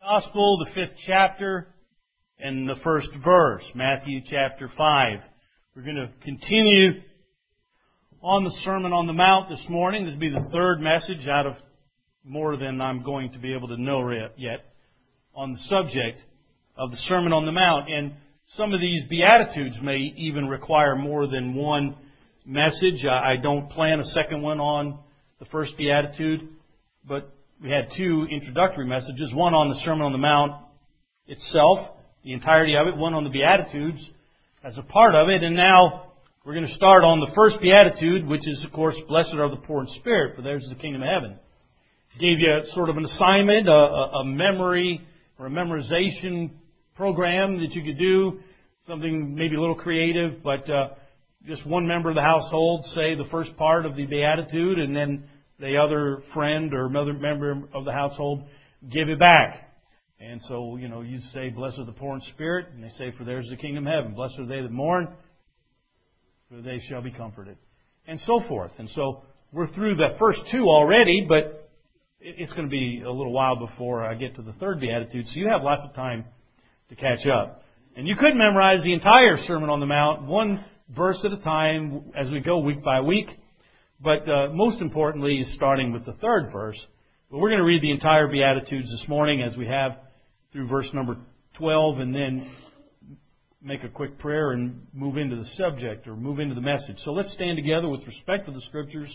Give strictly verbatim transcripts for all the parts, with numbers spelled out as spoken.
Gospel, the fifth chapter, and the first verse, Matthew chapter five. We're going to continue on the Sermon on the Mount this morning. This will be the third message out of more than I'm going to be able to know yet on the subject of the Sermon on the Mount. And some of these Beatitudes may even require more than one message. I don't plan a second one on the first Beatitude, but we had two introductory messages, one on the Sermon on the Mount itself, the entirety of it, one on the Beatitudes as a part of it, and now we're going to start on the first Beatitude, which is, of course, blessed are the poor in spirit, for theirs is the kingdom of heaven. Gave you sort of an assignment, a, a memory or a memorization program that you could do, something maybe a little creative, but uh, just one member of the household say the first part of the Beatitude, and then the other friend or other member of the household give it back. And so, you know, you say, blessed are the poor in spirit, and they say, for theirs is the kingdom of heaven. Blessed are they that mourn, for they shall be comforted. And so forth. And so we're through the first two already, but it's going to be a little while before I get to the third Beatitude, so you have lots of time to catch up. And you could memorize the entire Sermon on the Mount, one verse at a time, as we go week by week. But uh, most importantly is starting with the third verse. But we're going to read the entire Beatitudes this morning as we have through verse number twelve, and then make a quick prayer and move into the subject or move into the message. So let's stand together with respect to the Scriptures.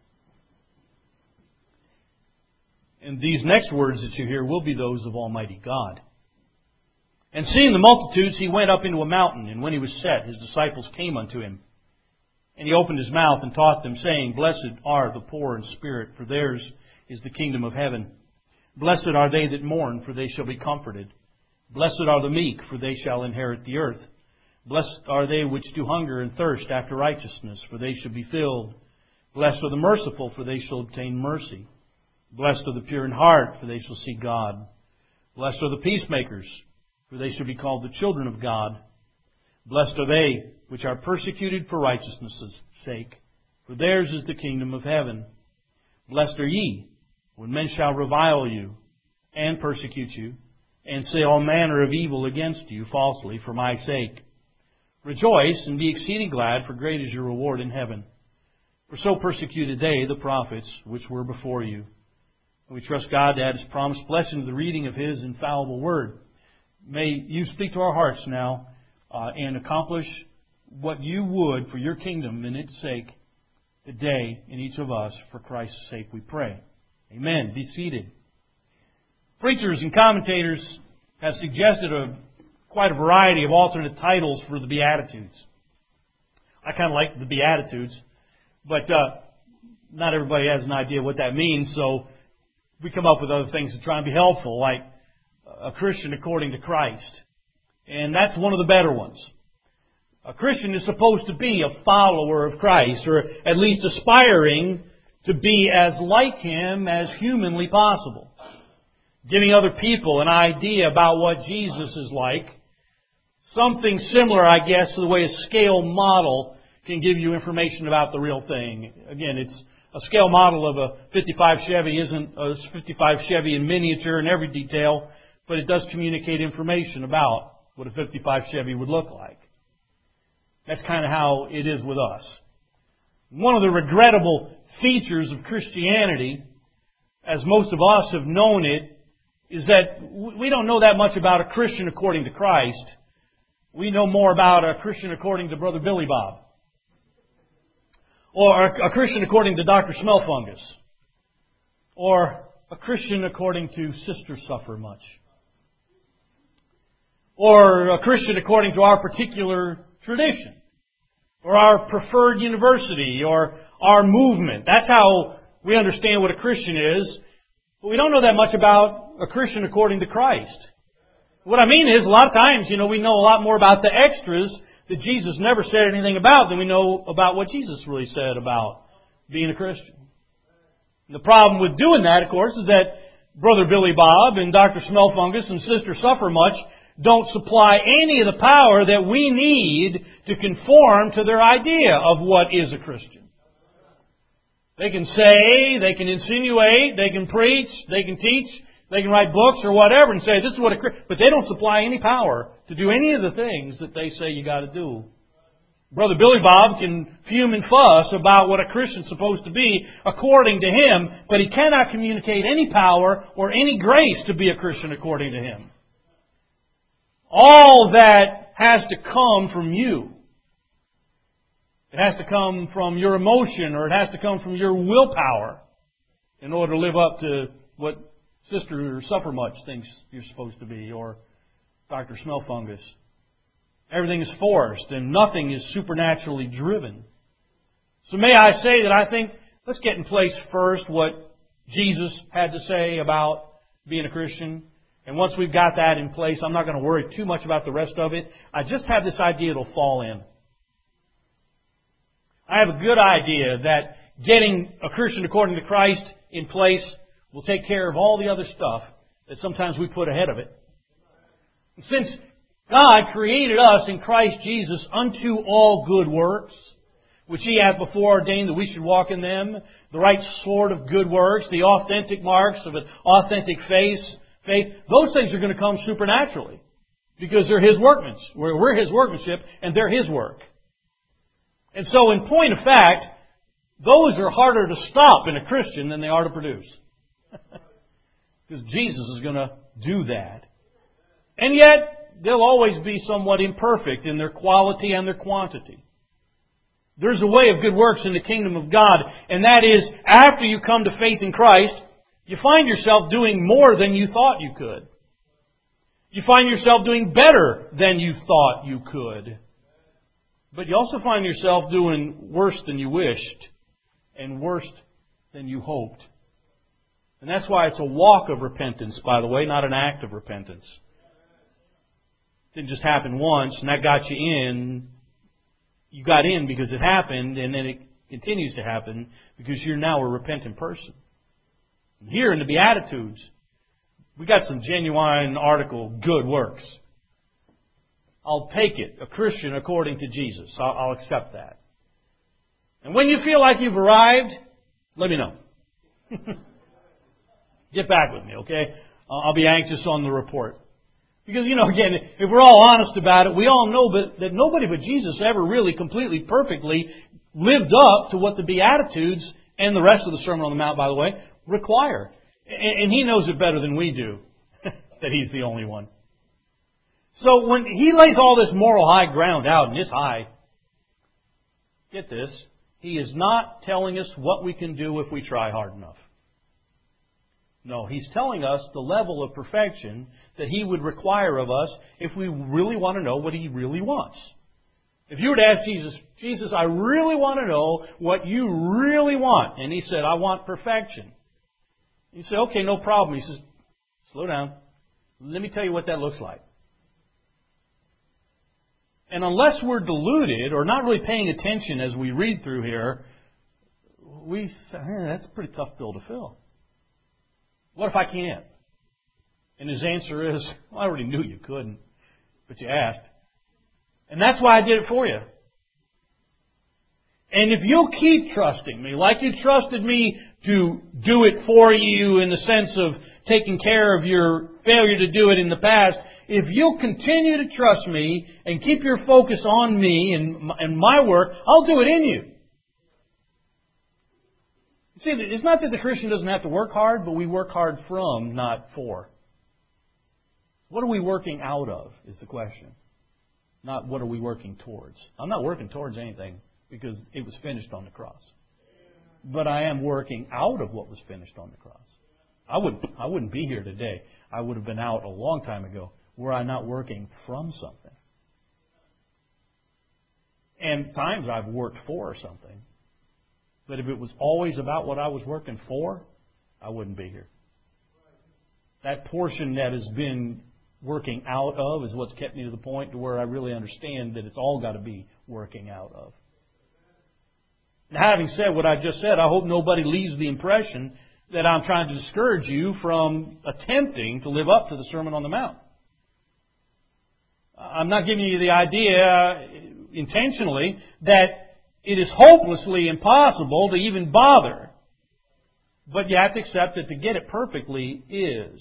And these next words that you hear will be those of Almighty God. And seeing the multitudes, He went up into a mountain, and when He was set, His disciples came unto Him. And He opened His mouth and taught them, saying, Blessed are the poor in spirit, for theirs is the kingdom of heaven. Blessed are they that mourn, for they shall be comforted. Blessed are the meek, for they shall inherit the earth. Blessed are they which do hunger and thirst after righteousness, for they shall be filled. Blessed are the merciful, for they shall obtain mercy. Blessed are the pure in heart, for they shall see God. Blessed are the peacemakers, for they shall be called the children of God. Blessed are they which are persecuted for righteousness' sake, for theirs is the kingdom of heaven. Blessed are ye, when men shall revile you, and persecute you, and say all manner of evil against you falsely for my sake. Rejoice and be exceeding glad, for great is your reward in heaven. For so persecuted they the prophets which were before you. And we trust God to add His promised blessing to the reading of His infallible word. May you speak to our hearts now uh, and accomplish what you would for your kingdom and its sake today in each of us. For Christ's sake we pray. Amen. Be seated. Preachers and commentators have suggested a, quite a variety of alternate titles for the Beatitudes. I kind of like the Beatitudes, but uh, not everybody has an idea what that means, so we come up with other things to try and be helpful, like a Christian according to Christ. And that's one of the better ones. A Christian is supposed to be a follower of Christ, or at least aspiring to be as like Him as humanly possible. Giving other people an idea about what Jesus is like. Something similar, I guess, to the way a scale model can give you information about the real thing. Again, it's a scale model of a fifty-five Chevy isn't a fifty-five Chevy in miniature in every detail, but it does communicate information about what a fifty-five Chevy would look like. That's kind of how it is with us. One of the regrettable features of Christianity, as most of us have known it, is that we don't know that much about a Christian according to Christ. We know more about a Christian according to Brother Billy Bob. Or a Christian according to Doctor Smellfungus. Or a Christian according to Sister Suffer Much. Or a Christian according to our particular tradition, or our preferred university, or our movement. That's how we understand what a Christian is. But we don't know that much about a Christian according to Christ. What I mean is, a lot of times, you know, we know a lot more about the extras that Jesus never said anything about than we know about what Jesus really said about being a Christian. And the problem with doing that, of course, is that Brother Billy Bob and Doctor Smellfungus and Sister Suffer Much don't supply any of the power that we need to conform to their idea of what is a Christian. They can say, they can insinuate, they can preach, they can teach, They can write books or whatever and say, this is what a Christian... But they don't supply any power to do any of the things that they say you got to do. Brother Billy Bob can fume and fuss about what a Christian's supposed to be according to him, but he cannot communicate any power or any grace to be a Christian according to him. All that has to come from you. It has to come from your emotion, or it has to come from your willpower in order to live up to what Sister Suffermuch thinks you're supposed to be, or Doctor Smellfungus. Everything is forced and nothing is supernaturally driven. So may I say that I think, let's get in place first what Jesus had to say about being a Christian. And once we've got that in place, I'm not going to worry too much about the rest of it. I just have this idea it'll fall in. I have a good idea that getting a Christian according to Christ in place will take care of all the other stuff that sometimes we put ahead of it. Since God created us in Christ Jesus unto all good works, which He hath before ordained that we should walk in them, the right sort of good works, the authentic marks of an authentic faith, faith, those things are going to come supernaturally because they're His workmanship. We're, we're His workmanship and they're His work. And so in point of fact, those are harder to stop in a Christian than they are to produce. Because Jesus is going to do that. And yet, they'll always be somewhat imperfect in their quality and their quantity. There's a way of good works in the kingdom of God, and that is, after you come to faith in Christ, you find yourself doing more than you thought you could. You find yourself doing better than you thought you could. But you also find yourself doing worse than you wished, and worse than you hoped. And that's why it's a walk of repentance, by the way, not an act of repentance. It didn't just happen once, and that got you in. You got in because it happened, and then it continues to happen because you're now a repentant person. And here in the Beatitudes, we got some genuine article, good works. I'll take it, a Christian according to Jesus. I'll, I'll accept that. And when you feel like you've arrived, let me know. Get back with me, okay? I'll be anxious on the report. Because, you know, again, if we're all honest about it, we all know that, that nobody but Jesus ever really completely, perfectly lived up to what the Beatitudes and the rest of the Sermon on the Mount, by the way, require. And, and He knows it better than we do, that He's the only one. So when He lays all this moral high ground out, and it's high, get this, He is not telling us what we can do if we try hard enough. No, He's telling us the level of perfection that He would require of us if we really want to know what He really wants. If you were to ask Jesus, Jesus, I really want to know what you really want. And He said, I want perfection. You say, okay, no problem. He says, slow down. Let me tell you what that looks like. And unless we're deluded or not really paying attention as we read through here, we say, hey, that's a pretty tough bill to fill. What if I can't? And His answer is, well, I already knew you couldn't, but you asked. And that's why I did it for you. And if you'll keep trusting me, like you trusted me to do it for you in the sense of taking care of your failure to do it in the past, if you'll continue to trust me and keep your focus on me and, and my work, I'll do it in you. See, it's not that the Christian doesn't have to work hard, but we work hard from, not for. What are we working out of is the question. Not what are we working towards. I'm not working towards anything because it was finished on the cross. But I am working out of what was finished on the cross. I wouldn't, I wouldn't be here today. I would have been out a long time ago were I not working from something. And times I've worked for something. But if it was always about what I was working for, I wouldn't be here. That portion that has been working out of is what's kept me to the point to where I really understand that it's all got to be working out of. Now, having said what I just said, I hope nobody leaves the impression that I'm trying to discourage you from attempting to live up to the Sermon on the Mount. I'm not giving you the idea intentionally that it is hopelessly impossible to even bother. But you have to accept that to get it perfectly is.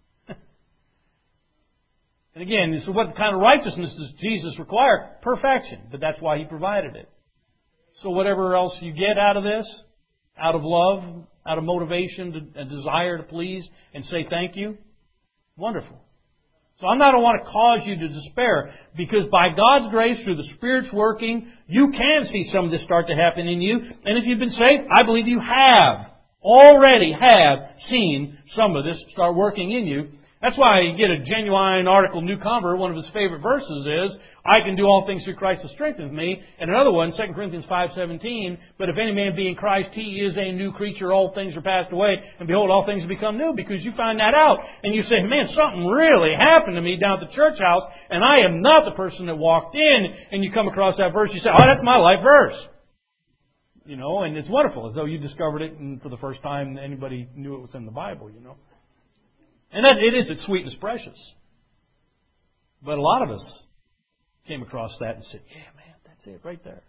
And again, so what kind of righteousness does Jesus require? Perfection. But that's why He provided it. So whatever else you get out of this, out of love, out of motivation, a desire to please and say thank you, wonderful. So I'm not going to want to cause you to despair, because by God's grace, through the Spirit's working, you can see some of this start to happen in you. And if you've been saved, I believe you have, already have seen some of this start working in you. That's why you get a Genuine Article New Convert. One of his favorite verses is, I can do all things through Christ who strengthens me. And another one, Second Corinthians five seventeen, but if any man be in Christ, he is a new creature. All things are passed away. And behold, all things have become new. Because you find that out. And you say, man, something really happened to me down at the church house. And I am not the person that walked in. And you come across that verse. You say, oh, that's my life verse. You know, and it's wonderful. As though you discovered it and for the first time anybody knew it was in the Bible, you know. And that it is, it's sweet and it's precious. But a lot of us came across that and said, yeah, man, that's it right there.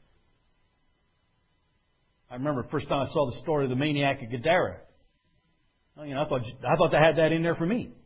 I remember the first time I saw the story of the maniac of Gadara. Well, you know, I thought I thought they had that in there for me.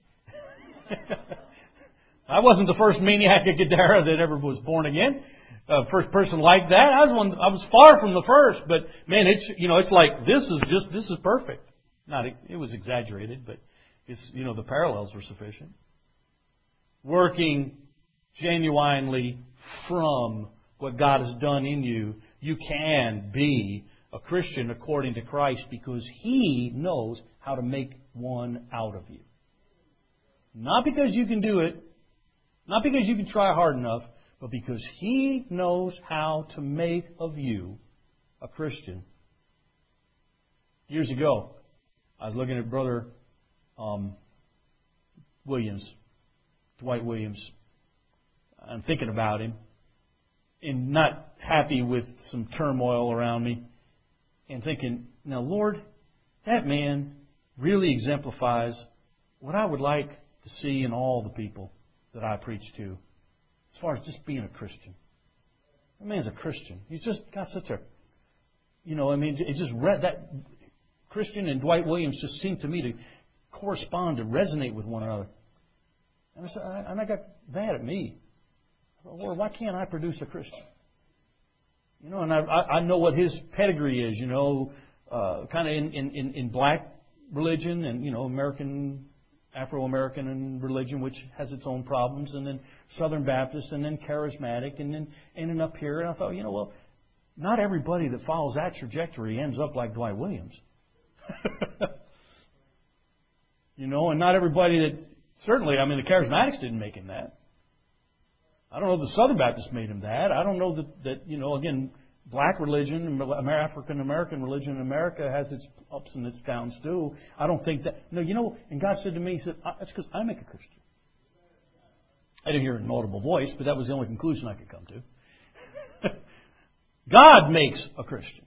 I wasn't the first maniac of Gadara that ever was born again. Uh, first person like that. I was one. I was far from the first, but man, it's you know, it's like this is just this is perfect. Not it was exaggerated, but. It's, you know, the parallels were sufficient. Working genuinely from what God has done in you, you can be a Christian according to Christ, because He knows how to make one out of you. Not because you can do it, not because you can try hard enough, but because He knows how to make of you a Christian. Years ago, I was looking at Brother Um, Williams, Dwight Williams. I'm thinking about him and not happy with some turmoil around me, and thinking, now Lord, that man really exemplifies what I would like to see in all the people that I preach to, as far as just being a Christian. That man's a Christian. He's just got such a, you know, I mean, it just read that Christian and Dwight Williams just seemed to me to correspond, to resonate with one another. And I, said, and I got mad at me. I thought, Lord, why can't I produce a Christian? You know, and I, I know what his pedigree is, you know, uh, kind of in, in, in black religion and, you know, American, Afro-American religion, which has its own problems, and then Southern Baptist, and then charismatic, and then ending up here. And I thought, you know, well, not everybody that follows that trajectory ends up like Dwight Williams. You know, and not everybody that, certainly, I mean, the Charismatics didn't make him that. I don't know if the Southern Baptists made him that. I don't know that, that you know, again, black religion, African American religion in America has its ups and its downs too. I don't think that, no, you know, and God said to me, He said, that's because I make a Christian. I didn't hear it in an audible voice, but that was the only conclusion I could come to. God makes a Christian.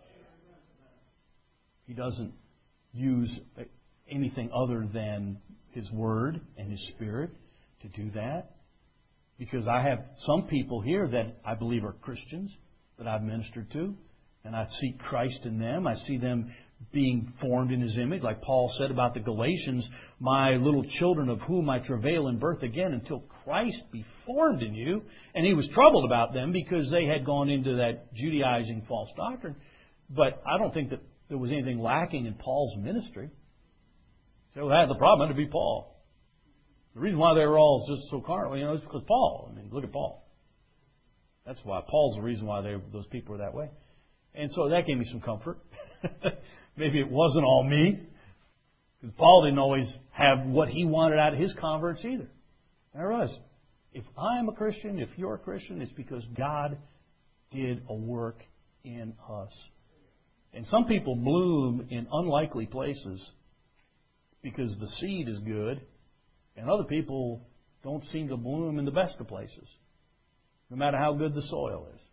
He doesn't use anything other than His Word and His Spirit to do that. Because I have some people here that I believe are Christians that I've ministered to, and I see Christ in them. I see them being formed in His image. Like Paul said about the Galatians, my little children of whom I travail in birth again until Christ be formed in you. And he was troubled about them because they had gone into that Judaizing false doctrine. But I don't think that there was anything lacking in Paul's ministry. So that the problem had to be Paul. The reason why they were all just so carnal, you know, is because Paul. I mean, look at Paul. That's why Paul's the reason why they, those people were that way. And so that gave me some comfort. Maybe it wasn't all me, because Paul didn't always have what he wanted out of his converts either. And I realized, if I'm a Christian, if you're a Christian, it's because God did a work in us. And some people bloom in unlikely places because the seed is good, and other people don't seem to bloom in the best of places, no matter how good the soil is.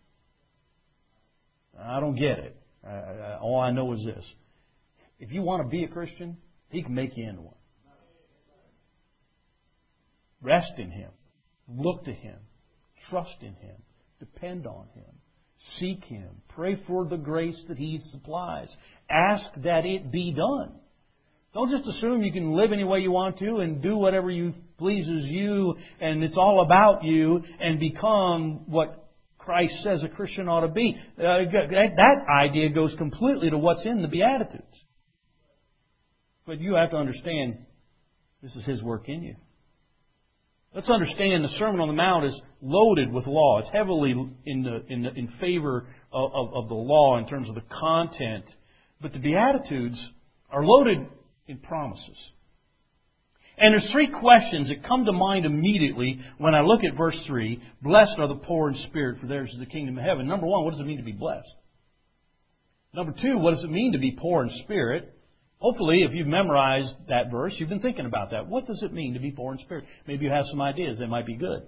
I don't get it. I, I, all I know is this. If you want to be a Christian, He can make you into one. Rest in Him. Look to Him. Trust in Him. Depend on Him. Seek Him. Pray for the grace that He supplies. Ask that it be done. Don't just assume you can live any way you want to and do whatever you pleases you and it's all about you and become what Christ says a Christian ought to be. Uh, that idea goes completely to what's in the Beatitudes. But you have to understand this is His work in you. Let's understand the Sermon on the Mount is loaded with law. It's heavily in the, in, the, in favor of, of, of the law in terms of the content. But the Beatitudes are loaded in promises. And there's three questions that come to mind immediately when I look at verse three. Blessed are the poor in spirit, for theirs is the kingdom of heaven. Number one, what does it mean to be blessed? Number two, what does it mean to be poor in spirit? Hopefully, if you've memorized that verse, you've been thinking about that. What does it mean to be poor in spirit? Maybe you have some ideas that might be good.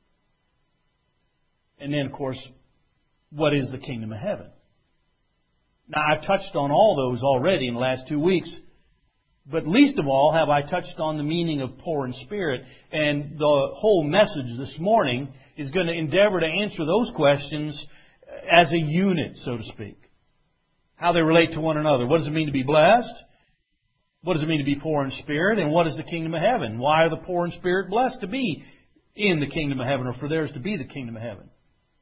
And then, of course, what is the kingdom of heaven? Now, I've touched on all those already in the last two weeks. But least of all have I touched on the meaning of poor in spirit. And the whole message this morning is going to endeavor to answer those questions as a unit, so to speak. How they relate to one another. What does it mean to be blessed? What does it mean to be poor in spirit? And what is the kingdom of heaven? Why are the poor in spirit blessed to be in the kingdom of heaven, or for theirs to be the kingdom of heaven?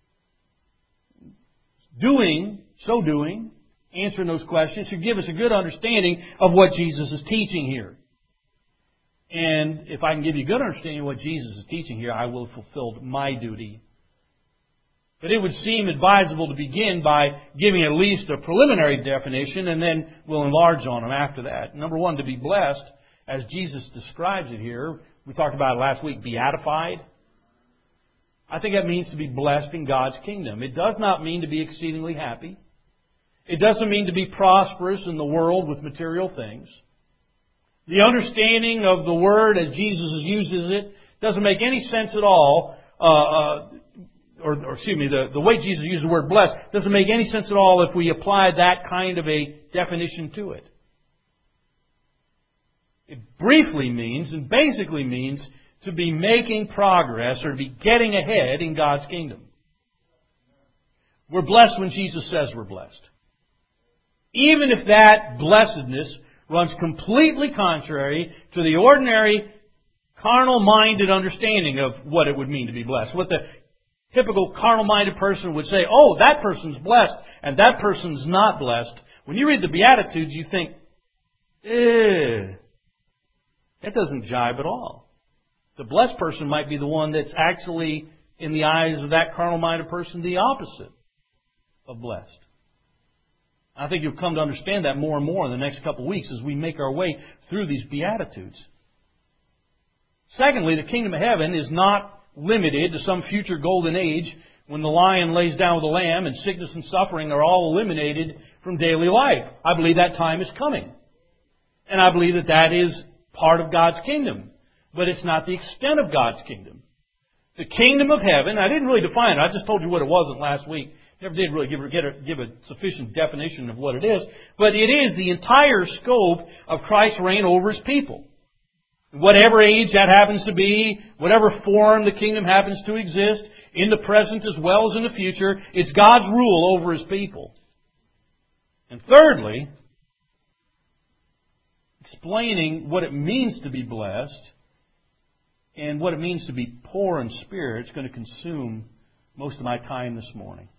Doing, so doing, answering those questions should give us a good understanding of what Jesus is teaching here. And if I can give you a good understanding of what Jesus is teaching here, I will have fulfilled my duty. But it would seem advisable to begin by giving at least a preliminary definition, and then we'll enlarge on them after that. Number one, to be blessed, as Jesus describes it here, we talked about it last week, beatified. I think that means to be blessed in God's kingdom. It does not mean to be exceedingly happy. It doesn't mean to be prosperous in the world with material things. The understanding of the word as Jesus uses it doesn't make any sense at all. Uh, uh, or, or excuse me, the, the way Jesus uses the word blessed doesn't make any sense at all if we apply that kind of a definition to it. It briefly means and basically means to be making progress or to be getting ahead in God's kingdom. We're blessed when Jesus says we're blessed. Even if that blessedness runs completely contrary to the ordinary carnal-minded understanding of what it would mean to be blessed. What the typical carnal-minded person would say, oh, that person's blessed and that person's not blessed. When you read the Beatitudes, you think, eh, that doesn't jibe at all. The blessed person might be the one that's actually, in the eyes of that carnal-minded person, the opposite of blessed. I think you'll come to understand that more and more in the next couple of weeks as we make our way through these Beatitudes. Secondly, the kingdom of heaven is not limited to some future golden age when the lion lays down with the lamb and sickness and suffering are all eliminated from daily life. I believe that time is coming. And I believe that that is part of God's kingdom. But it's not the extent of God's kingdom. The kingdom of heaven, I didn't really define it. I just told you what it wasn't last week. Never did really give, get a, give a sufficient definition of what it is. But it is the entire scope of Christ's reign over His people. Whatever age that happens to be, whatever form the kingdom happens to exist, in the present as well as in the future, it's God's rule over His people. And thirdly, explaining what it means to be blessed and what it means to be poor in spirit is going to consume most of my time this morning.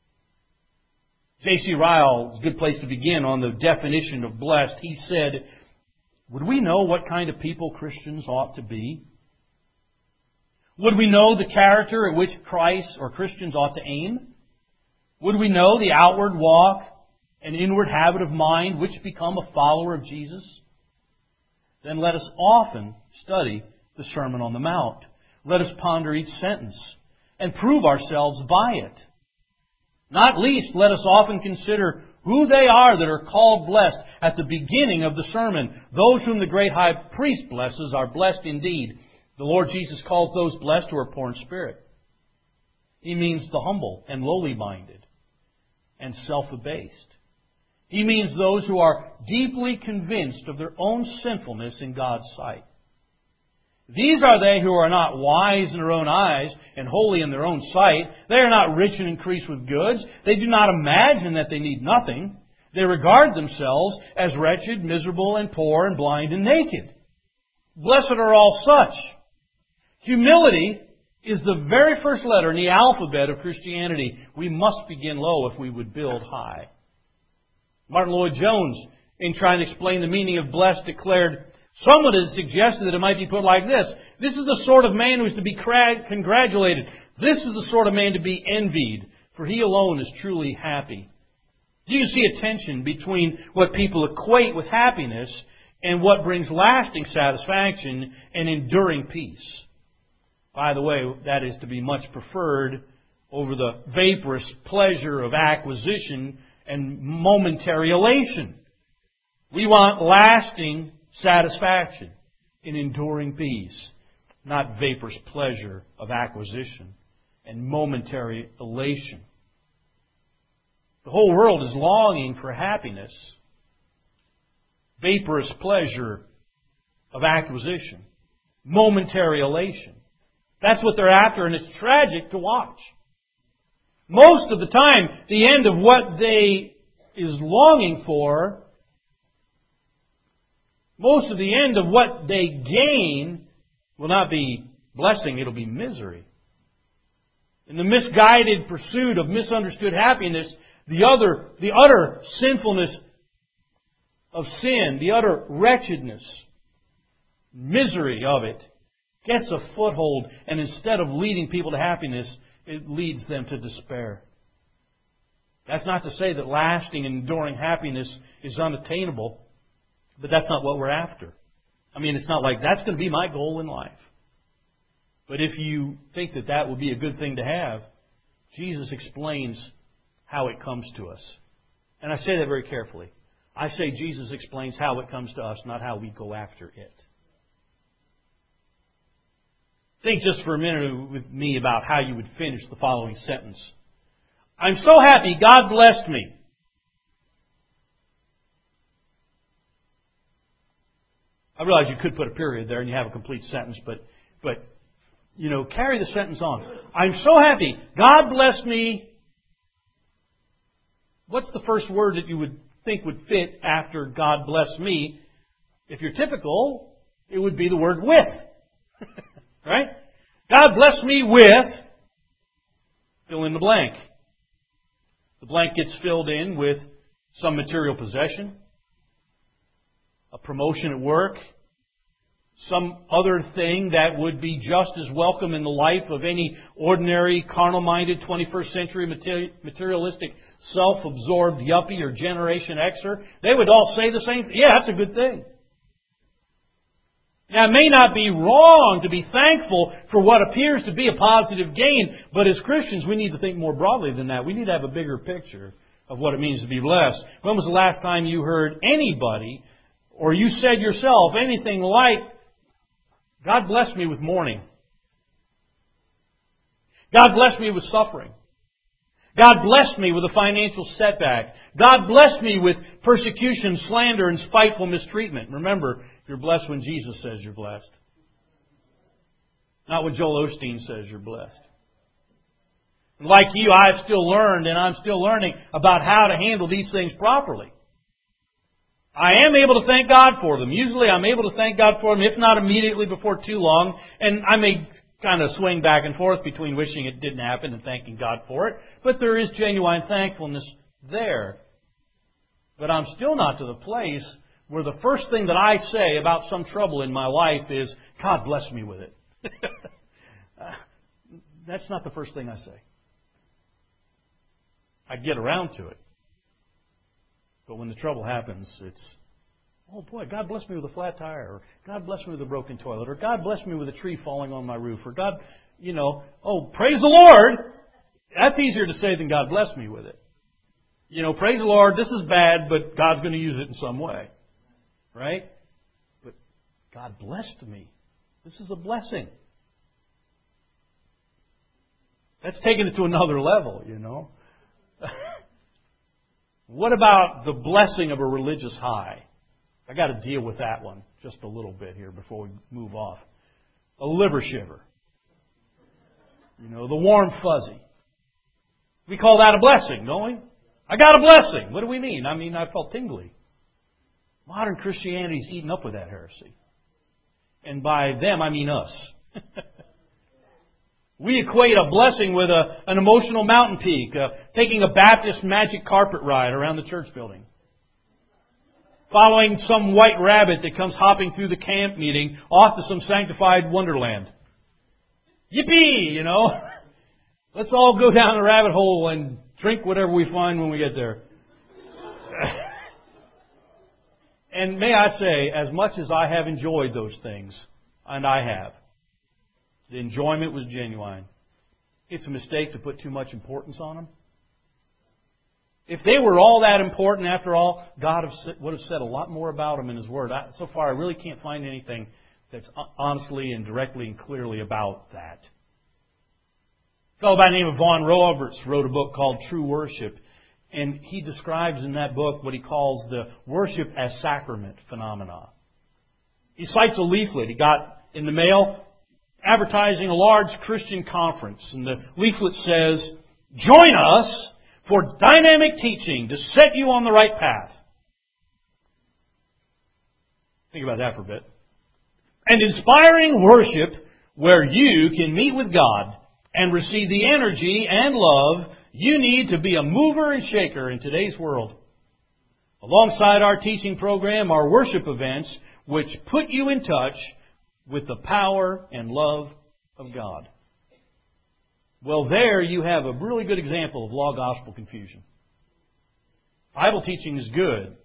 J C Ryle is a good place to begin on the definition of blessed. He said, would we know what kind of people Christians ought to be? Would we know the character at which Christ or Christians ought to aim? Would we know the outward walk and inward habit of mind which become a follower of Jesus? Then let us often study the Sermon on the Mount. Let us ponder each sentence and prove ourselves by it. Not least, let us often consider who they are that are called blessed at the beginning of the sermon. Those whom the great high priest blesses are blessed indeed. The Lord Jesus calls those blessed who are poor in spirit. He means the humble and lowly-minded and self-abased. He means those who are deeply convinced of their own sinfulness in God's sight. These are they who are not wise in their own eyes and holy in their own sight. They are not rich and increased with goods. They do not imagine that they need nothing. They regard themselves as wretched, miserable, and poor, and blind, and naked. Blessed are all such. Humility is the very first letter in the alphabet of Christianity. We must begin low if we would build high. Martin Lloyd-Jones, in trying to explain the meaning of blessed, declared, "Someone has suggested that it might be put like this. This is the sort of man who is to be congratulated. This is the sort of man to be envied, for he alone is truly happy." Do you see a tension between what people equate with happiness and what brings lasting satisfaction and enduring peace? By the way, that is to be much preferred over the vaporous pleasure of acquisition and momentary elation. We want lasting satisfaction in enduring peace, not vaporous pleasure of acquisition and momentary elation. The whole world is longing for happiness, vaporous pleasure of acquisition, momentary elation. That's what they're after, and it's tragic to watch. Most of the time, the end of what they is longing for, most of the end of what they gain will not be blessing, it'll be misery. In the misguided pursuit of misunderstood happiness, the other, the utter sinfulness of sin, the utter wretchedness, misery of it, gets a foothold, and instead of leading people to happiness, it leads them to despair. That's not to say that lasting and enduring happiness is unattainable, but that's not what we're after. I mean, it's not like that's going to be my goal in life. But if you think that that would be a good thing to have, Jesus explains how it comes to us. And I say that very carefully. I say Jesus explains how it comes to us, not how we go after it. Think just for a minute with me about how you would finish the following sentence. I'm so happy God blessed me. I realize you could put a period there and you have a complete sentence, but, but, you know, carry the sentence on. I'm so happy God blessed me. What's the first word that you would think would fit after God bless me? If you're typical, it would be the word with. Right? God bless me with, fill in the blank. The blank gets filled in with some material possession, a promotion at work, some other thing that would be just as welcome in the life of any ordinary, carnal-minded, twenty-first century materialistic, self-absorbed yuppie or Generation Xer. They would all say the same thing. Yeah, that's a good thing. Now, it may not be wrong to be thankful for what appears to be a positive gain, but as Christians, we need to think more broadly than that. We need to have a bigger picture of what it means to be blessed. When was the last time you heard anybody, or you said yourself anything like, God bless me with mourning. God bless me with suffering. God bless me with a financial setback. God bless me with persecution, slander, and spiteful mistreatment. Remember, you're blessed when Jesus says you're blessed. Not when Joel Osteen says you're blessed. And like you, I've still learned, and I'm still learning about how to handle these things properly. I am able to thank God for them. Usually I'm able to thank God for them, if not immediately before too long. And I may kind of swing back and forth between wishing it didn't happen and thanking God for it. But there is genuine thankfulness there. But I'm still not to the place where the first thing that I say about some trouble in my life is, God bless me with it. That's not the first thing I say. I get around to it. But when the trouble happens, it's, oh boy, God bless me with a flat tire, or God bless me with a broken toilet, or God bless me with a tree falling on my roof, or God, you know, oh, praise the Lord. That's easier to say than God bless me with it. You know, praise the Lord, this is bad, but God's going to use it in some way. Right? But God blessed me. This is a blessing. That's taking it to another level, you know. What about the blessing of a religious high? I got to deal with that one just a little bit here before we move off. A liver shiver. You know, the warm fuzzy. We call that a blessing, don't we? I got a blessing. What do we mean? I mean, I felt tingly. Modern Christianity's eaten up with that heresy. And by them, I mean us. We equate a blessing with a, an emotional mountain peak, uh, taking a Baptist magic carpet ride around the church building. Following some white rabbit that comes hopping through the camp meeting off to some sanctified wonderland. Yippee! You know. Let's all go down the rabbit hole and drink whatever we find when we get there. And may I say, as much as I have enjoyed those things, and I have, the enjoyment was genuine. It's a mistake to put too much importance on them. If they were all that important, after all, God would have said a lot more about them in His Word. I, so far, I really can't find anything that's honestly and directly and clearly about that. A fellow by the name of Vaughn Roberts wrote a book called True Worship. And he describes in that book what he calls the worship as sacrament phenomena. He cites a leaflet he got in the mail advertising a large Christian conference. And the leaflet says, "Join us for dynamic teaching to set you on the right path." Think about that for a bit. "And inspiring worship where you can meet with God and receive the energy and love you need to be a mover and shaker in today's world. Alongside our teaching program are worship events which put you in touch with the power and love of God." Well, there you have a really good example of law-gospel confusion. Bible teaching is good.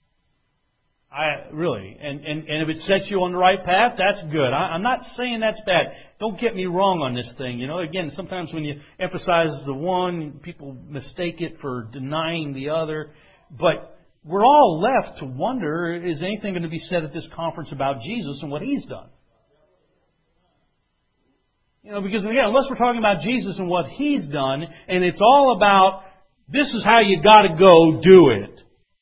I really, and, and, and if it sets you on the right path, that's good. I, I'm not saying that's bad. Don't get me wrong on this thing. You know, again, sometimes when you emphasize the one, people mistake it for denying the other. But we're all left to wonder, is anything going to be said at this conference about Jesus and what He's done? You know, because again, unless we're talking about Jesus and what He's done, and it's all about, this is how you got to go do it.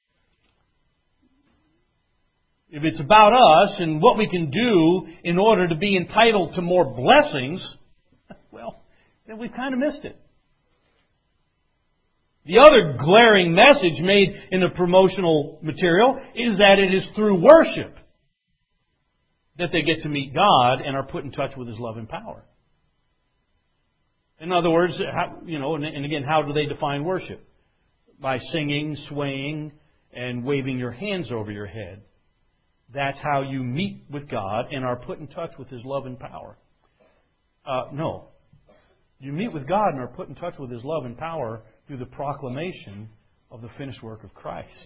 If it's about us and what we can do in order to be entitled to more blessings, well, then we've kind of missed it. The other glaring message made in the promotional material is that it is through worship that they get to meet God and are put in touch with His love and power. In other words, how, you know, and, and again, how do they define worship? By singing, swaying, and waving your hands over your head. That's how you meet with God and are put in touch with His love and power. Uh, no. You meet with God and are put in touch with His love and power through the proclamation of the finished work of Christ.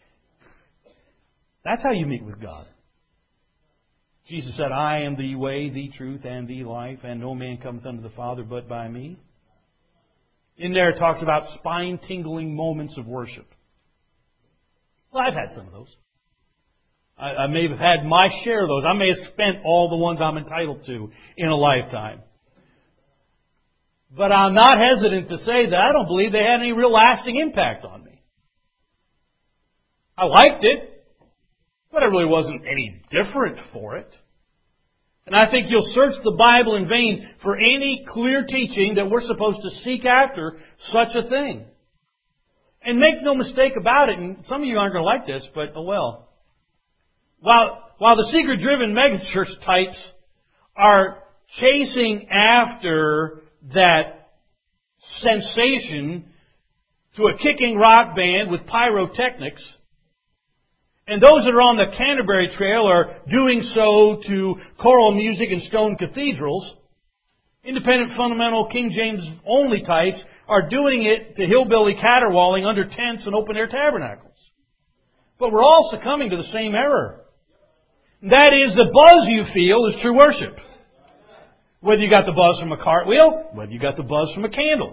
That's how you meet with God. Jesus said, "I am the way, the truth, and the life, and no man cometh unto the Father but by me." In there it talks about spine-tingling moments of worship. Well, I've had some of those. I may have had my share of those. I may have spent all the ones I'm entitled to in a lifetime. But I'm not hesitant to say that I don't believe they had any real lasting impact on me. I liked it, but I really wasn't any different for it. And I think you'll search the Bible in vain for any clear teaching that we're supposed to seek after such a thing. And make no mistake about it, and some of you aren't going to like this, but oh well. While, while the seeker-driven megachurch types are chasing after that sensation to a kicking rock band with pyrotechnics, and those that are on the Canterbury Trail are doing so to choral music and stone cathedrals, independent fundamental King James only types are doing it to hillbilly caterwauling under tents and open-air tabernacles. But we're all succumbing to the same error. That is, the buzz you feel is true worship. Whether you got the buzz from a cartwheel, whether you got the buzz from a candle.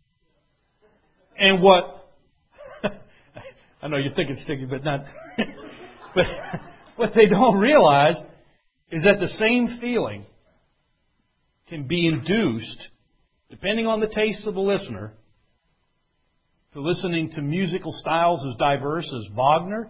And what, I know you're thinking sticky, but not, but what they don't realize is that the same feeling can be induced, depending on the taste of the listener, to listening to musical styles as diverse as Wagner.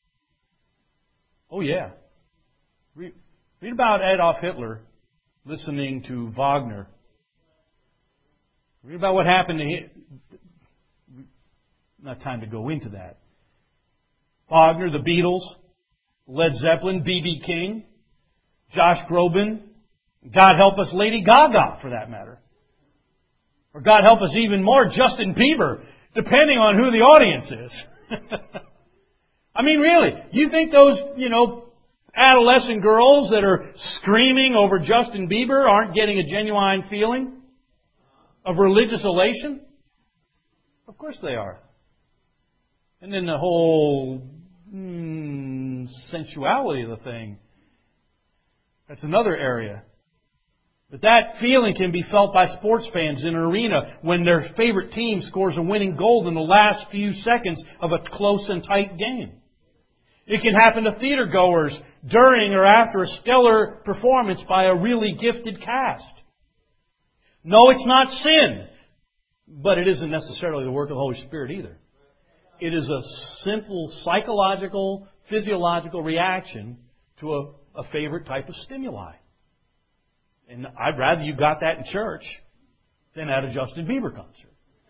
Oh yeah. Read, read about Adolf Hitler listening to Wagner. Read about what happened to him. Not time to go into that. Wagner, the Beatles, Led Zeppelin, B B King, Josh Groban, God help us, Lady Gaga, for that matter. Or God help us even more, Justin Bieber, depending on who the audience is. I mean, really, you think those, you know, adolescent girls that are screaming over Justin Bieber aren't getting a genuine feeling of religious elation? Of course they are. And then the whole mm, sensuality of the thing, that's another area. But that feeling can be felt by sports fans in an arena when their favorite team scores a winning goal in the last few seconds of a close and tight game. It can happen to theater goers during or after a stellar performance by a really gifted cast. No, it's not sin, but it isn't necessarily the work of the Holy Spirit either. It is a simple psychological, physiological reaction to a, a favorite type of stimuli. And I'd rather you got that in church than at a Justin Bieber concert.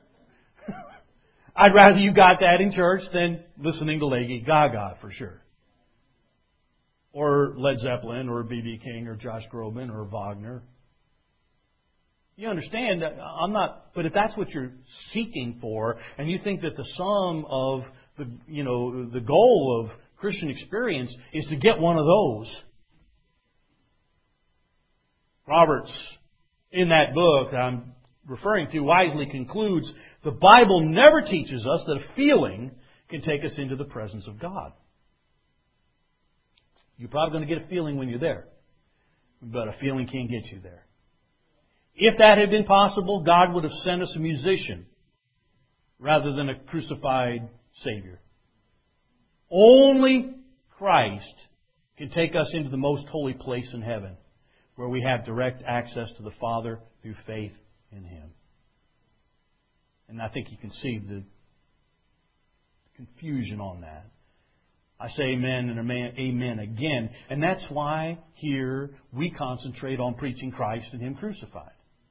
I'd rather you got that in church than listening to Lady Gaga, for sure. Or Led Zeppelin, or B B King, or Josh Groban, or Wagner. You understand, I'm not, but if that's what you're seeking for, and you think that the sum of the, you know, the goal of Christian experience is to get one of those, Roberts, in that book I'm referring to, wisely concludes, the Bible never teaches us that a feeling can take us into the presence of God. You're probably going to get a feeling when you're there, but a feeling can't get you there. If that had been possible, God would have sent us a musician rather than a crucified Savior. Only Christ can take us into the most holy place in heaven, where we have direct access to the Father through faith in Him. And I think you can see the confusion on that. I say amen and amen again. And that's why here we concentrate on preaching Christ and Him crucified.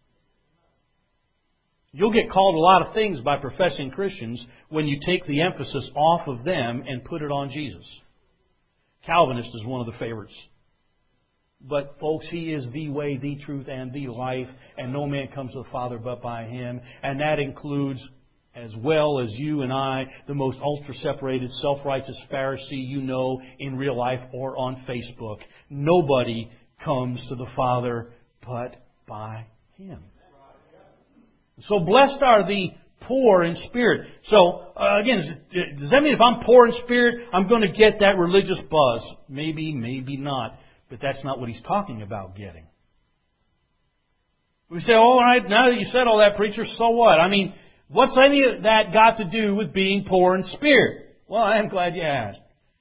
You'll get called a lot of things by professing Christians when you take the emphasis off of them and put it on Jesus. Calvinist is one of the favorites. But folks, He is the way, the truth, and the life, and no man comes to the Father but by Him. And that includes, as well as you and I, the most ultra-separated, self-righteous Pharisee you know in real life or on Facebook. Nobody comes to the Father but by Him. So blessed are the poor in spirit. So, uh, again, does that mean if I'm poor in spirit, I'm going to get that religious buzz? Maybe, maybe not. But that's not what he's talking about getting. We say, all right, now that you said all that, preacher, so what? I mean, what's any of that got to do with being poor in spirit? Well, I am glad you asked.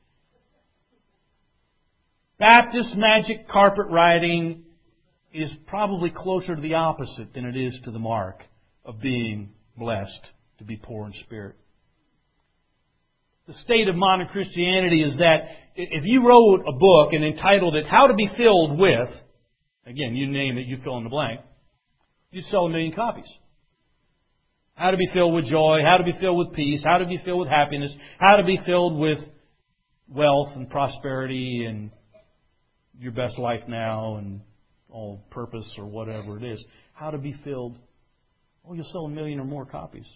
Baptist magic carpet riding is probably closer to the opposite than it is to the mark of being blessed to be poor in spirit. The state of modern Christianity is that if you wrote a book and entitled it How to Be Filled With, again, you name it, you fill in the blank, you'd sell a million copies. How to be filled with joy, how to be filled with peace, how to be filled with happiness, how to be filled with wealth and prosperity and your best life now and all purpose or whatever it is. How to be filled. Oh, you'll sell a million or more copies.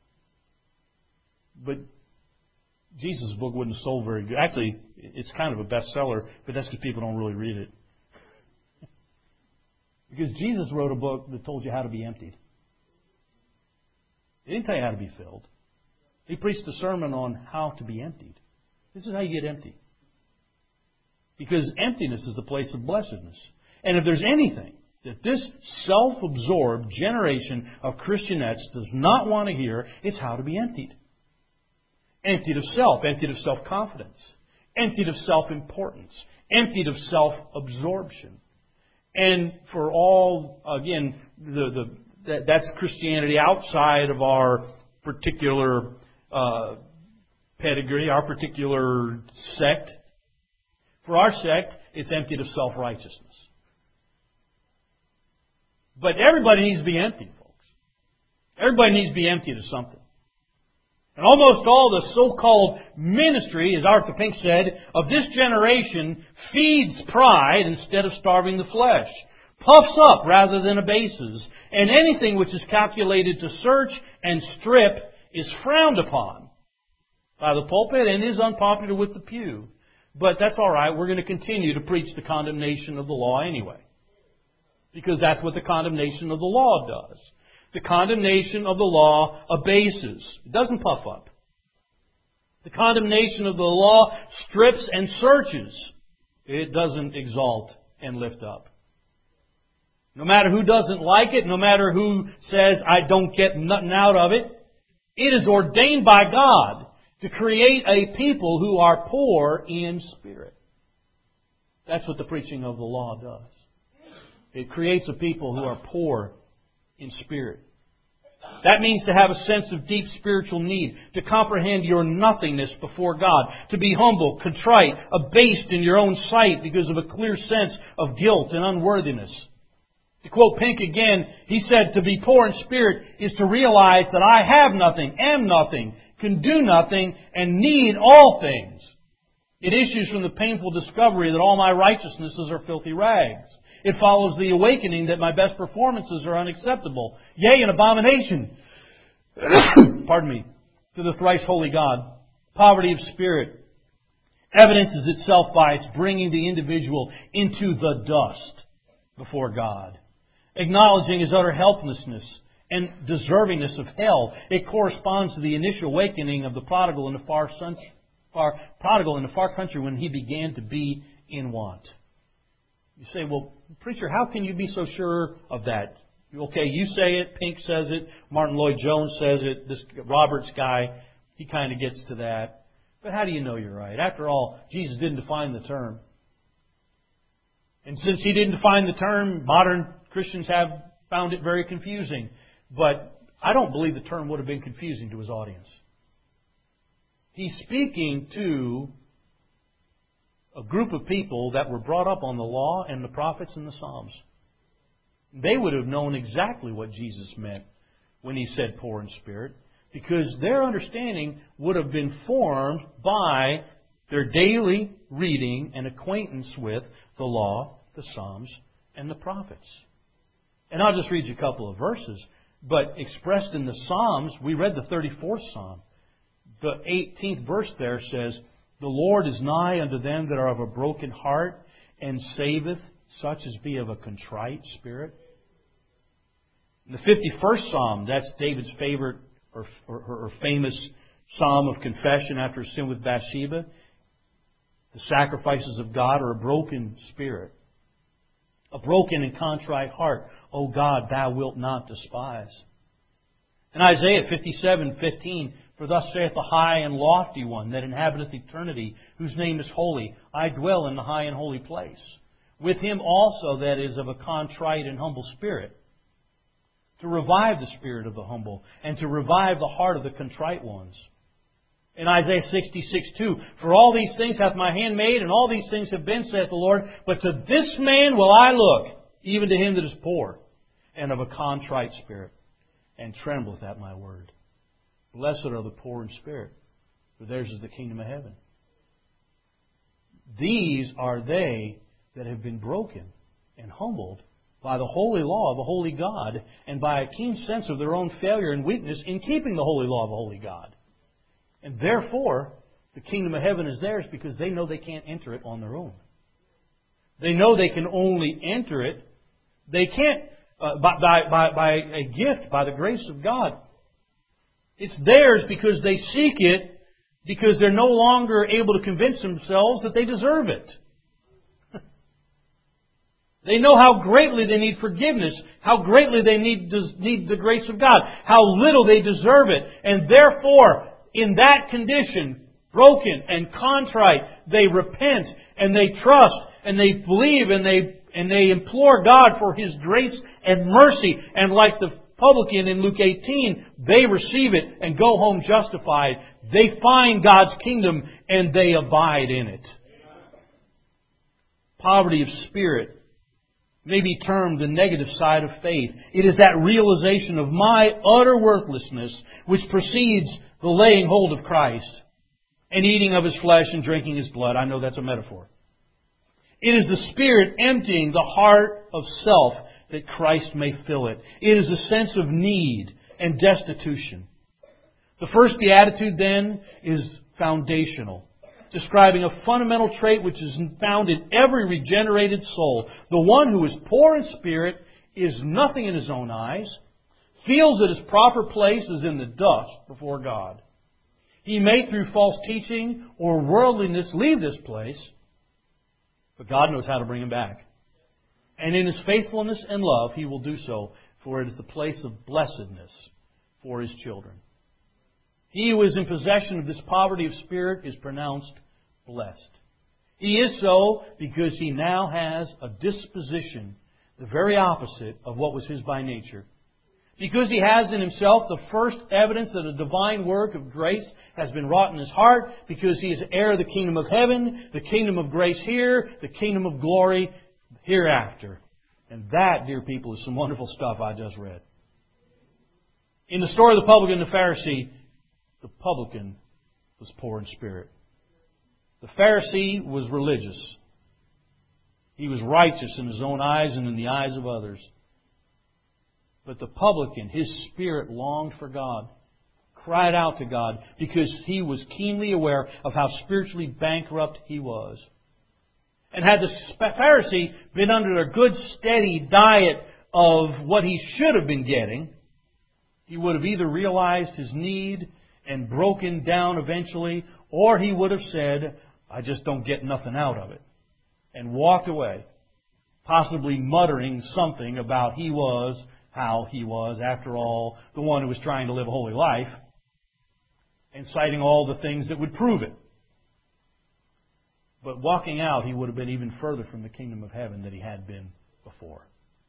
But Jesus' book wouldn't have sold very good. Actually, it's kind of a bestseller, but that's because people don't really read it. Because Jesus wrote a book that told you how to be emptied. He didn't tell you how to be filled. He preached a sermon on how to be emptied. This is how you get empty. Because emptiness is the place of blessedness. And if there's anything that this self-absorbed generation of Christianettes does not want to hear, it's how to be emptied. Emptied of self, emptied of self-confidence, emptied of self-importance, emptied of self-absorption. And for all, again, the, the that, that's Christianity outside of our particular uh, pedigree, our particular sect. For our sect, it's emptied of self-righteousness. But everybody needs to be emptied, folks. Everybody needs to be emptied of something. And almost all the so-called ministry, as Arthur Pink said, of this generation feeds pride instead of starving the flesh, puffs up rather than abases, and anything which is calculated to search and strip is frowned upon by the pulpit and is unpopular with the pew. But that's all right. We're going to continue to preach the condemnation of the law anyway, because that's what the condemnation of the law does. The condemnation of the law abases. It doesn't puff up. The condemnation of the law strips and searches. It doesn't exalt and lift up. No matter who doesn't like it, no matter who says, I don't get nothing out of it, it is ordained by God to create a people who are poor in spirit. That's what the preaching of the law does. It creates a people who are poor in spirit. That means to have a sense of deep spiritual need, to comprehend your nothingness before God, to be humble, contrite, abased in your own sight because of a clear sense of guilt and unworthiness. To quote Pink again, he said, to be poor in spirit is to realize that I have nothing, am nothing, can do nothing, and need all things. It issues from the painful discovery that all my righteousnesses are filthy rags. It follows the awakening that my best performances are unacceptable, yea, an abomination, pardon me, to the thrice holy God. Poverty of spirit evidences itself by its bringing the individual into the dust before God. Acknowledging his utter helplessness and deservingness of hell, it corresponds to the initial awakening of the prodigal in the far, sun, far prodigal in the far country when he began to be in want. You say, well, preacher, how can you be so sure of that? Okay, you say it, Pink says it, Martin Lloyd-Jones says it, this Roberts guy, he kind of gets to that. But how do you know you're right? After all, Jesus didn't define the term. And since He didn't define the term, modern Christians have found it very confusing. But I don't believe the term would have been confusing to His audience. He's speaking to a group of people that were brought up on the law and the prophets and the Psalms. They would have known exactly what Jesus meant when He said poor in spirit, because their understanding would have been formed by their daily reading and acquaintance with the law, the Psalms, and the prophets. And I'll just read you a couple of verses. But expressed in the Psalms, we read the thirty-fourth Psalm. The eighteenth verse there says, the Lord is nigh unto them that are of a broken heart, and saveth such as be of a contrite spirit. In the fifty-first Psalm, that's David's favorite or, or, or famous Psalm of confession after his sin with Bathsheba. The sacrifices of God are a broken spirit, a broken and contrite heart. O God, Thou wilt not despise. In Isaiah fifty-seven fifteen, for thus saith the high and lofty one that inhabiteth eternity, whose name is holy. I dwell in the high and holy place. With Him also that is of a contrite and humble spirit, to revive the spirit of the humble, and to revive the heart of the contrite ones. In Isaiah sixty-six two, for all these things hath my hand made, and all these things have been, saith the Lord, but to this man will I look, even to him that is poor, and of a contrite spirit, and trembleth at my word. Blessed are the poor in spirit, for theirs is the kingdom of heaven. These are they that have been broken and humbled by the holy law of a holy God, and by a keen sense of their own failure and weakness in keeping the holy law of a holy God. And therefore, the kingdom of heaven is theirs because they know they can't enter it on their own. They know they can only enter it. They can't uh, by, by, by, by a gift, by the grace of God. It's theirs because they seek it, because they're no longer able to convince themselves that they deserve it. They know how greatly they need forgiveness, how greatly they need, need the grace of God, how little they deserve it. And therefore, in that condition, broken and contrite, they repent and they trust and they believe and they and they implore God for His grace and mercy. And like the publican in Luke eighteen, they receive it and go home justified. They find God's kingdom and they abide in it. Poverty of spirit may be termed the negative side of faith. It is that realization of my utter worthlessness which precedes the laying hold of Christ and eating of His flesh and drinking His blood. I know that's a metaphor. It is the Spirit emptying the heart of self that Christ may fill it. It is a sense of need and destitution. The first beatitude then is foundational, describing a fundamental trait which is found in every regenerated soul. The one who is poor in spirit, is nothing in his own eyes, feels that his proper place is in the dust before God. He may, through false teaching or worldliness, leave this place, but God knows how to bring him back. And in His faithfulness and love, He will do so, for it is the place of blessedness for His children. He who is in possession of this poverty of spirit is pronounced blessed. He is so because he now has a disposition, the very opposite of what was his by nature. Because he has in himself the first evidence that a divine work of grace has been wrought in his heart, because he is heir of the kingdom of heaven, the kingdom of grace here, the kingdom of glory hereafter. And that, dear people, is some wonderful stuff I just read. In the story of the publican and the Pharisee, the publican was poor in spirit. The Pharisee was religious. He was righteous in his own eyes and in the eyes of others. But the publican, his spirit longed for God, cried out to God, because he was keenly aware of how spiritually bankrupt he was. And had the Pharisee been under a good, steady diet of what he should have been getting, he would have either realized his need and broken down eventually, or he would have said, I just don't get nothing out of it, and walked away, possibly muttering something about he was how he was, after all, the one who was trying to live a holy life, and citing all the things that would prove it. But walking out, he would have been even further from the kingdom of heaven than he had been before.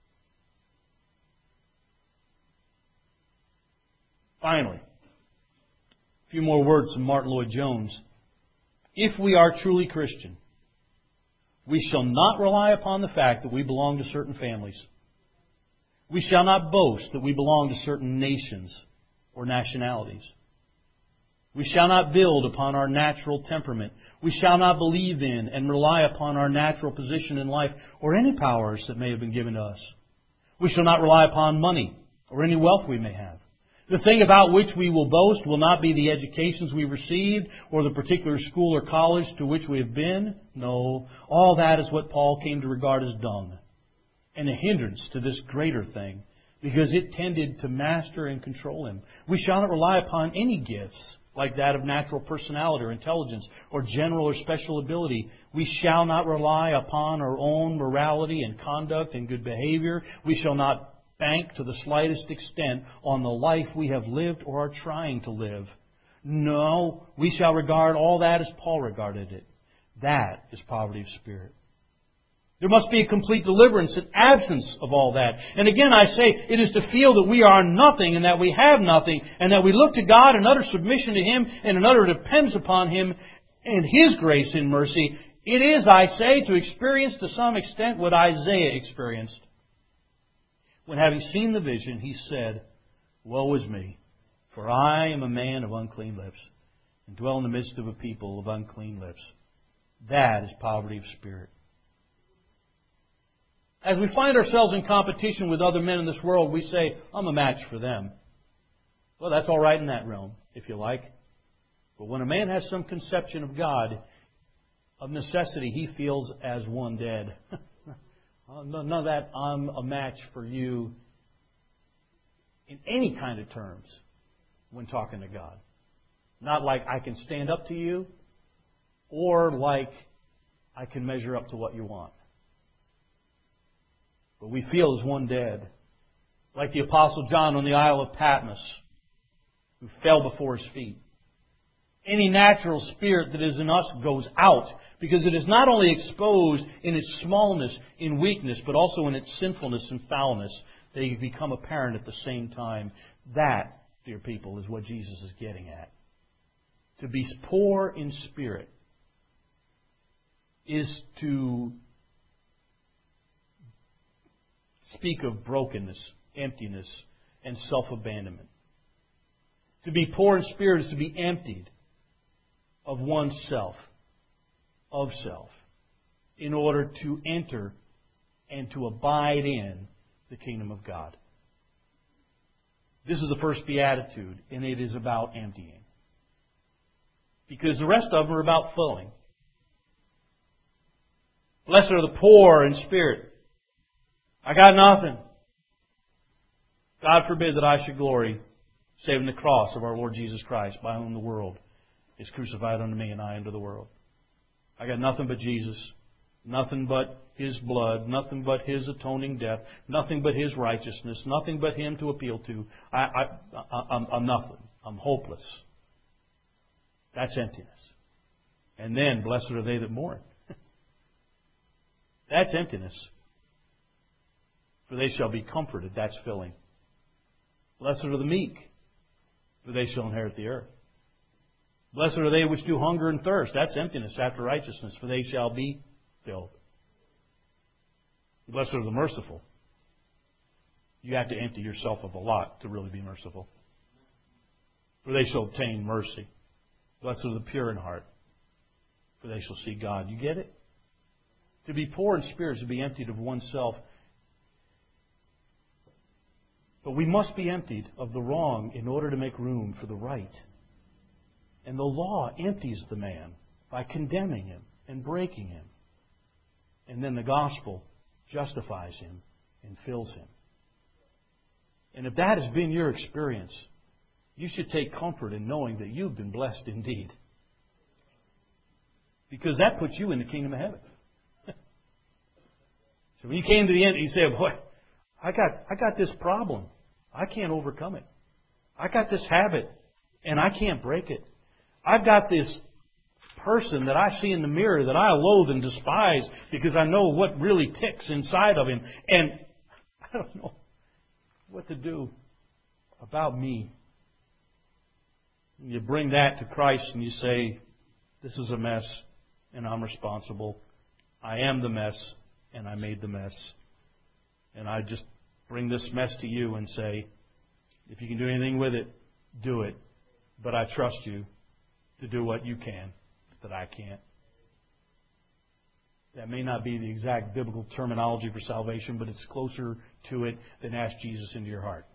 Finally, a few more words from Martin Lloyd-Jones. If we are truly Christian, we shall not rely upon the fact that we belong to certain families. We shall not boast that we belong to certain nations or nationalities. We shall not build upon our natural temperament. We shall not believe in and rely upon our natural position in life or any powers that may have been given to us. We shall not rely upon money or any wealth we may have. The thing about which we will boast will not be the educations we received or the particular school or college to which we have been. No, all that is what Paul came to regard as dung, and a hindrance to this greater thing, because it tended to master and control him. We shall not rely upon any gifts like that of natural personality or intelligence or general or special ability. We shall not rely upon our own morality and conduct and good behavior. We shall not bank to the slightest extent on the life we have lived or are trying to live. No, we shall regard all that as Paul regarded it. That is poverty of spirit. There must be a complete deliverance and absence of all that. And again, I say, it is to feel that we are nothing and that we have nothing, and that we look to God in utter submission to Him and in utter dependence upon Him and His grace and mercy. It is, I say, to experience to some extent what Isaiah experienced. When having seen the vision, he said, Woe is me, for I am a man of unclean lips, and dwell in the midst of a people of unclean lips. That is poverty of spirit. As we find ourselves in competition with other men in this world, we say, I'm a match for them. Well, that's all right in that realm, if you like. But when a man has some conception of God, of necessity, he feels as one dead. None of that, I'm a match for you in any kind of terms when talking to God. Not like I can stand up to you, or like I can measure up to what you want. But we feel as one dead. Like the Apostle John on the Isle of Patmos, who fell before his feet. Any natural spirit that is in us goes out, because it is not only exposed in its smallness, in weakness, but also in its sinfulness and foulness. They become apparent at the same time. That, dear people, is what Jesus is getting at. To be poor in spirit is to speak of brokenness, emptiness, and self-abandonment. To be poor in spirit is to be emptied of oneself, of self, in order to enter and to abide in the kingdom of God. This is the first beatitude, and it is about emptying. Because the rest of them are about filling. Blessed are the poor in spirit. I got nothing. God forbid that I should glory, save in the cross of our Lord Jesus Christ, by whom the world is crucified unto me and I unto the world. I got nothing but Jesus. Nothing but His blood. Nothing but His atoning death. Nothing but His righteousness. Nothing but Him to appeal to. I, I, I, I'm, I'm nothing. I'm hopeless. That's emptiness. And then, blessed are they that mourn. That's emptiness. For they shall be comforted. That's filling. Blessed are the meek, for they shall inherit the earth. Blessed are they which do hunger and thirst. That's emptiness after righteousness, for they shall be filled. Blessed are the merciful. You have to empty yourself of a lot to really be merciful. For they shall obtain mercy. Blessed are the pure in heart, for they shall see God. You get it? To be poor in spirit is to be emptied of oneself. But we must be emptied of the wrong in order to make room for the right. And the law empties the man by condemning him and breaking him. And then the gospel justifies him and fills him. And if that has been your experience, you should take comfort in knowing that you've been blessed indeed. Because that puts you in the kingdom of heaven. So when you came to the end, you say, boy, I got, I got this problem. I can't overcome it. I got this habit, and I can't break it. I've got this person that I see in the mirror that I loathe and despise because I know what really ticks inside of him. And I don't know what to do about me. And you bring that to Christ and you say, this is a mess and I'm responsible. I am the mess and I made the mess. And I just bring this mess to you and say, if you can do anything with it, do it. But I trust you to do what you can that I can't. That may not be the exact biblical terminology for salvation, but it's closer to it than ask Jesus into your heart.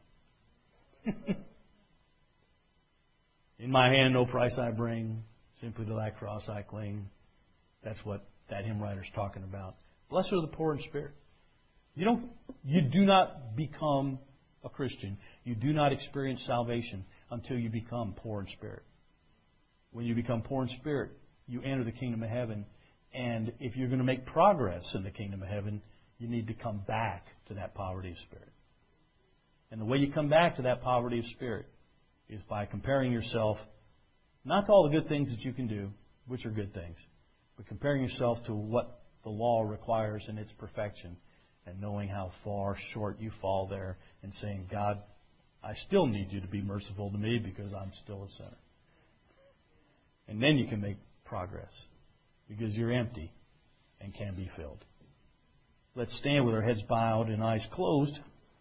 In my hand, no price I bring, simply to thy cross I cling. That's what that hymn writer's talking about. Blessed are the poor in spirit. You don't, you do not become a Christian. You do not experience salvation until you become poor in spirit. When you become poor in spirit, you enter the kingdom of heaven. And if you're going to make progress in the kingdom of heaven, you need to come back to that poverty of spirit. And the way you come back to that poverty of spirit is by comparing yourself, not to all the good things that you can do, which are good things, but comparing yourself to what the law requires in its perfection and knowing how far short you fall there and saying, God, I still need you to be merciful to me because I'm still a sinner. And then you can make progress because you're empty and can be filled. Let's stand with our heads bowed and eyes closed.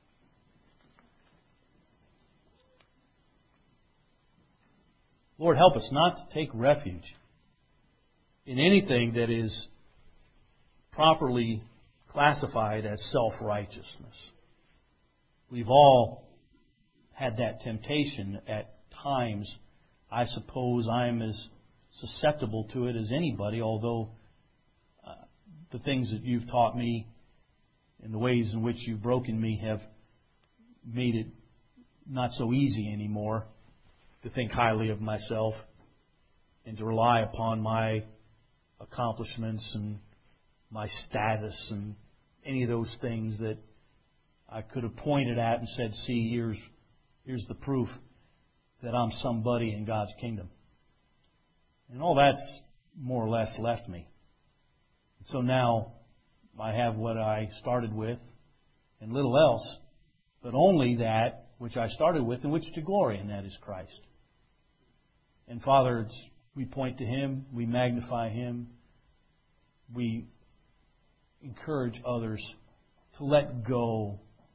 Lord, help us not to take refuge in anything that is properly classified as self-righteousness. We've all had that temptation at times. I suppose I'm as susceptible to it as anybody, although uh, the things that you've taught me and the ways in which you've broken me have made it not so easy anymore to think highly of myself and to rely upon my accomplishments and my status and any of those things that I could have pointed at and said, see, here's, here's the proof that I'm somebody in God's kingdom. And all that's more or less left me. So now I have what I started with and little else, but only that which I started with and which to glory, and that is Christ. And Father, it's, we point to Him, we magnify Him, we encourage others to let go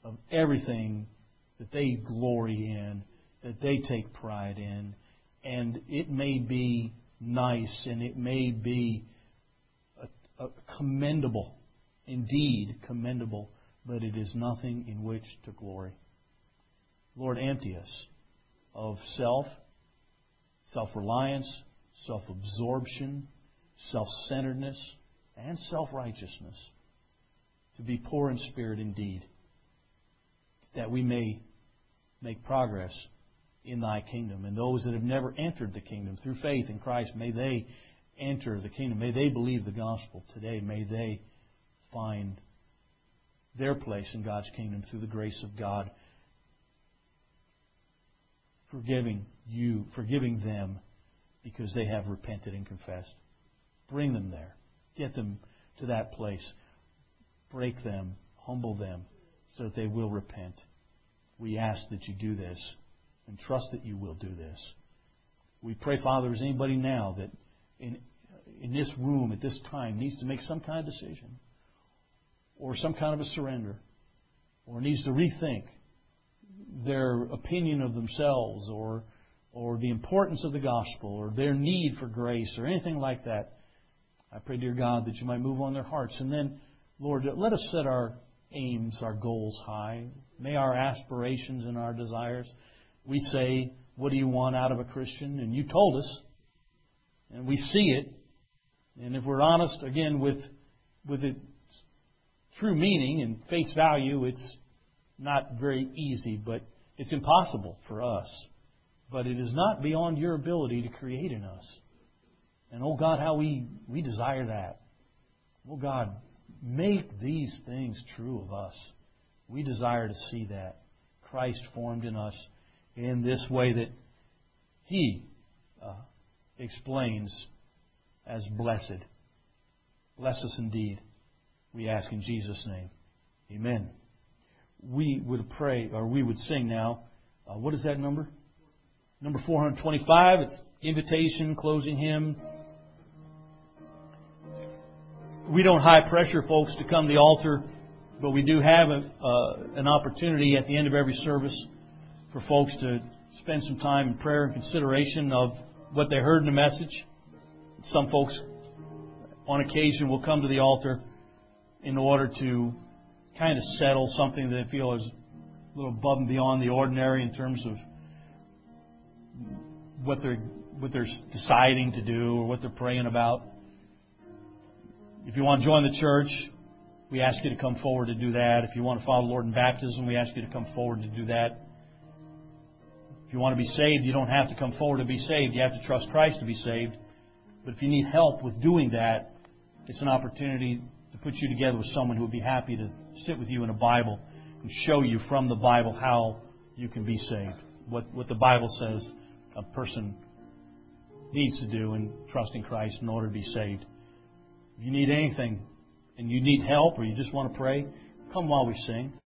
of everything that they glory in, that they take pride in. And it may be nice and it may be a, a commendable, indeed commendable, but it is nothing in which to glory. Lord, empty us of self, self-reliance, self-absorption, self-centeredness, and self-righteousness, to be poor in spirit indeed, that we may make progress in Thy kingdom. And those that have never entered the kingdom through faith in Christ, may they enter the kingdom. May they believe the gospel today. May they find their place in God's kingdom through the grace of God, forgiving you, forgiving them because they have repented and confessed. Bring them there. Get them to that place. Break them. Humble them so that they will repent. We ask that you do this and trust that you will do this. We pray, Father, is anybody now that in, in this room at this time needs to make some kind of decision or some kind of a surrender or needs to rethink their opinion of themselves or or the importance of the gospel or their need for grace or anything like that, I pray, dear God, that you might move on their hearts. And then, Lord, let us set our aims, our goals high. May our aspirations and our desires, we say, what do you want out of a Christian? And you told us, and we see it. And if we're honest, again, with with its true meaning and face value, it's not very easy, but it's impossible for us. But it is not beyond your ability to create in us. And, oh God, how we, we desire that. Oh God, make these things true of us. We desire to see that. Christ formed in us in this way that He uh, explains as blessed. Bless us indeed, we ask in Jesus' name. Amen. We would pray, or we would sing now. Uh, what is that number? Number four hundred twenty-five. It's invitation, closing hymn. We don't high pressure folks to come to the altar, but we do have a, uh, an opportunity at the end of every service for folks to spend some time in prayer and consideration of what they heard in the message. Some folks, on occasion, will come to the altar in order to kind of settle something that they feel is a little above and beyond the ordinary in terms of what they're what they're deciding to do or what they're praying about. If you want to join the church, we ask you to come forward to do that. If you want to follow the Lord in baptism, we ask you to come forward to do that. If you want to be saved, you don't have to come forward to be saved. You have to trust Christ to be saved. But if you need help with doing that, it's an opportunity to put you together with someone who would be happy to sit with you in a Bible and show you from the Bible how you can be saved. What, what the Bible says a person needs to do in trusting Christ in order to be saved. If you need anything and you need help or you just want to pray, come while we sing.